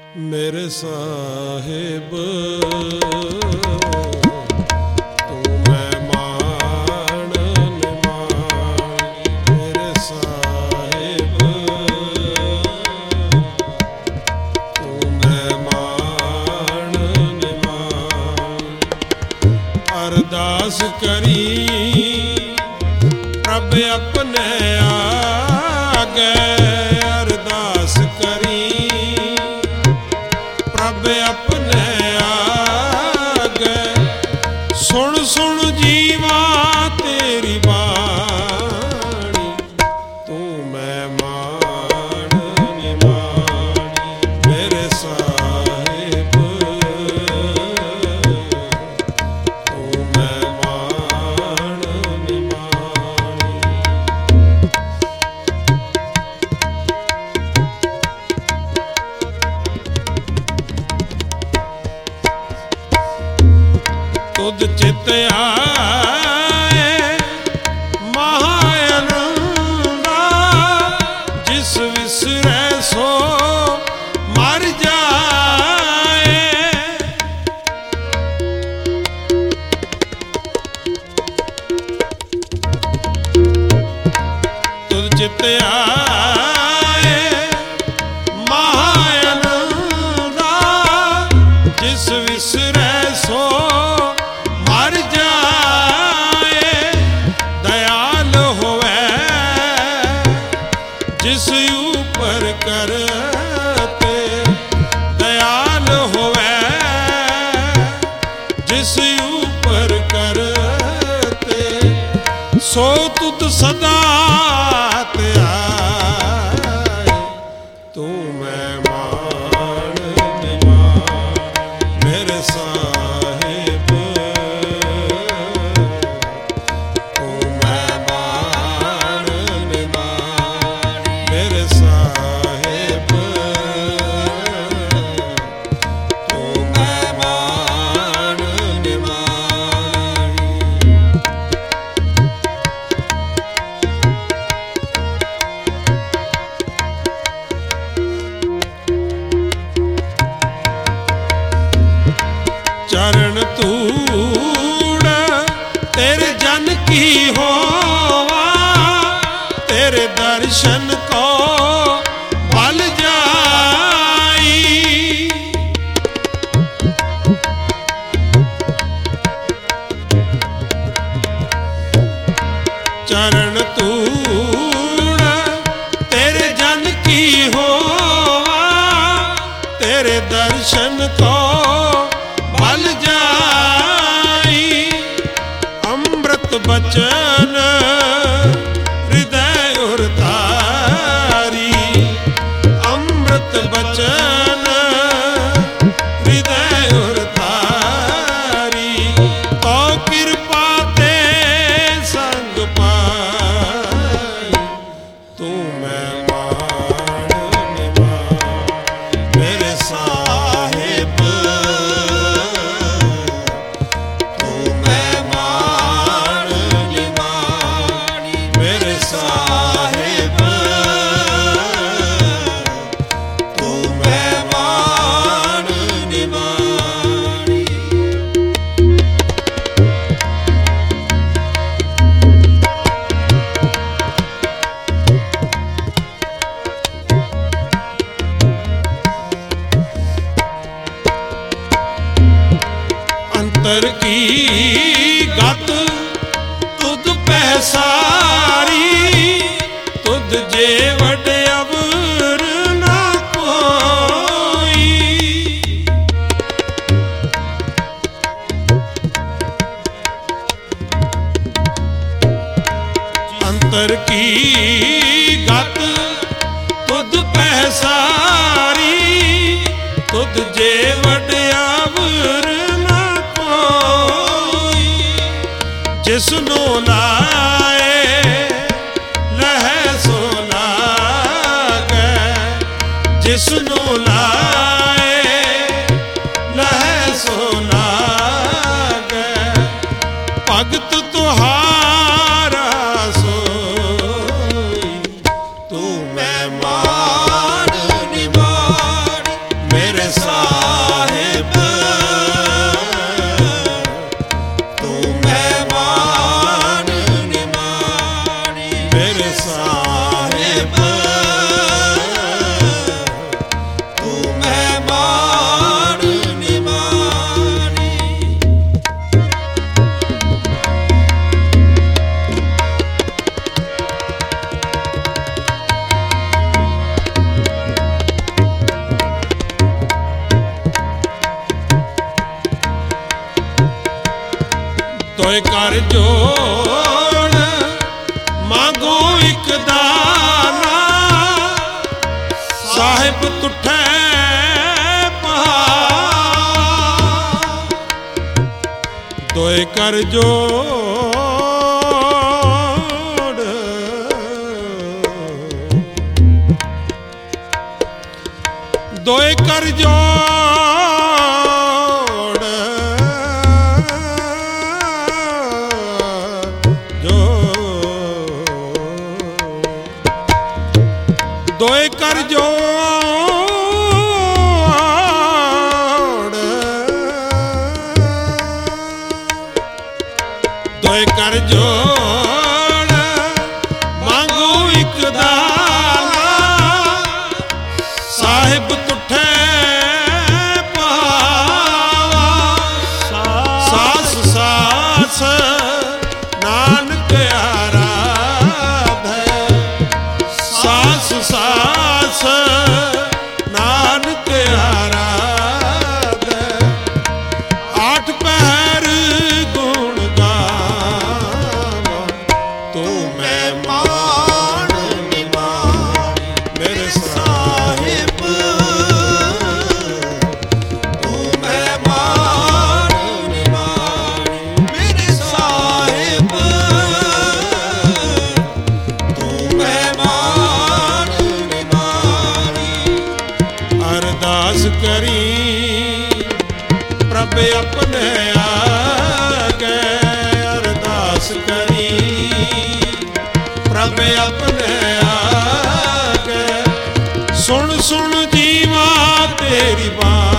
ਮੇਰੇ ਸਾਹਿਬ ਤੂੰ ਮਹਿਮਾਨ ਨਿਮਾਣੀ, ਮੇਰੇ ਸਾਹਿਬ ਤੂੰ ਮਹਿਮਾਨ ਨਿਮਾਣੀ। ਅਰਦਾਸ ਕਰੀ ਪ੍ਰਭ ਆਪਣੇ ਆਗੇ, ਅਰਦਾਸ ਕਰੀ ਪ੍ਰਭ ਆਪਣੇ ਆਗੇ। ਸੁਣ ਸੁਣ ਜੀਵਾ ਤੇਰੀ ਬਾਣੀ, ਤੂੰ ਮਹਿਮਾਨ ਨਿਮਾਣੀ, ਮੇਰੇ ਸਾਹਿਬ ਤੂੰ ਮਹਿਮਾਨ ਨਿਮਾਣੀ। ਤੁਧ ਚਿਤ ਆਏ ਮਹਾ ਆਨੰਦਾ, ਜਿਸ ਵਿਸਰੈ ਸੋ ਮਰ ਜਾਏ। ਤੁਧ ਚਿਤ ਆਏ ਮਹਾ ਆਨੰਦਾ, ਜਿਸ ਵਿਸਰੈ ਸੋ ਮਰ ਜਾਏ। ਦਇਆਲ ਹੋਵੇ ਜਿਸ ਉਪਰ ਕਰਤੇ, ਦਇਆਲ ਹੋਵੇ ਜਿਸ ਉਪਰ ਕਰਤੇ। ਸੋ ਤੁਧ ਸਦਾ ਧਿਆਏ, ਤੂੰ ਮਹਿਮਾਨ ਨਿਮਾਣੀ, ਮੇਰੇ ਸਾਹਿਬ ਤੂੰ ਮਹਿਮਾਨ ਨਿਮਾਣੀ, ਮੇਰੇ ਸਾਹਿਬ ਤੂੰ ਮਹਿਮਾਨ ਨਿਮਾਣੀ। ਚਰਨ ਧੂੜ ਤੇਰੇ ਜਨ ਕੀ ਹੋਵਾ, ਤੇਰੇ ਦਰਸ਼ਨ ਕੋ ਬਲ ਜਾਈ। ਚਰਨ ਧੂੜ ਤੇਰੇ ਜਨ ਕੀ ਹੋਵਾ, ਤੇਰੇ ਦਰਸ਼ਨ ਕੋ ਬਲ ਜਾਈ। ਅੰਮ੍ਰਿਤ ਬਚਨ ਹਿਰਦੈ ਉਰ ਧਾਰੀ, ਅੰਮ੍ਰਿਤ ਬਚਨ ਹਿਰਦੈ ਉਰ ਧਾਰੀ। ਤੋ ਕਿਰਪਾ ਤੇ ਸੰਗ ਪਾਈ, ਤੂੰ ਮਹਿਮਾਨ ਨਿਮਾਣੀ, ਮੇਰੇ ਸਾਹਿਬ ਤੂੰ ਮਹਿਮਾਨ ਨਿਮਾਣੀ, ਮੇਰੇ ਸਾਹਿਬ ਤੂੰ ਮਹਿਮਾਨ ਨਿਮਾਣੀ। ਅੰਤਰ ਕੀ ਗਤ ਤੁਧ ਪਹਿਸਾਰੀ, ਤੁਧ ਜੇ ਵਡ ਅਵਰ ਨਾ ਕੋਈ। ਅੰਤਰ ਕੀ ਗਤ ਤੁਧ ਪਹਿਸਾਰੀ, ਤੁਧ ਜੇ ਵਡ ਅਵਰ ਨਾ ਕੋਈ। ਜਿਸ ਨੂੰ ਲਾਏ ਲਹੈ ਸੋ ਲਾਗੈ, ਜਿਸ ਨੂੰ ਲਾਏ ਲਹੈ ਸੋ ਲਾਗੈ। ਭਗਤ ਤੁਹਾਰਾ ਸੋਈ, ਤੂੰ ਮਹਿਮਾਨ ਨਿਮਾਣੀ, ਮੇਰੇ ਦੋਏ ਕਰ ਜੋੜ ਮੰਗੋ ਇੱਕ ਦਾਨਾ, ਸਾਹਿਬ ਤੁਠੈ ਦੋਏ ਕਰ ਜੋੜ, ਦੋਏ ਕਰ ਜੋੜ, ਦੋਏ ਕਰ ਜੋੜ, ਦੋਏ ਕਰ ਜੋੜ ਮੰਗੋ ਇੱਕ ਦਾਨਾ, ਸਾਹਿਬ ਤੁਠੈ ਪਾਵਾ, ਸਾਸ ਸਾਸ ਨਾਨਕ ਆਰਾਧੈ, ਸਾਸ ਸਾਸ ਨਾਨਕ ਆਰਾਧੈ, ਆਠ ਪਹਿਰ ਗੁਣ ਗਾਵਾਂ, ਤੂੰ ਮਹਿਮਾਨ ਨਿਮਾਣੀ ਮੇਰੇ ਸਾਹਿਬ, ਤੂੰ ਮਹਿਮਾਨ ਨਿਮਾਣੀ ਮੇਰੇ ਸਾਹਿਬ, ਤੂੰ ਮਹਿਮਾਨ ਨਿਮਾਣੀ। ਅਰਦਾਸ ਕਰੀ ਪ੍ਰਭ ਆਪਣੇ ਆਗੇ, ਅਰਦਾਸ ਕਰੀ ਪ੍ਰਭ ਆਪਣੇ ਆਗੇ, ਸੁਣ ਸੁਣ ਜੀਵਾ ਤੇਰੀ ਬਾਤ,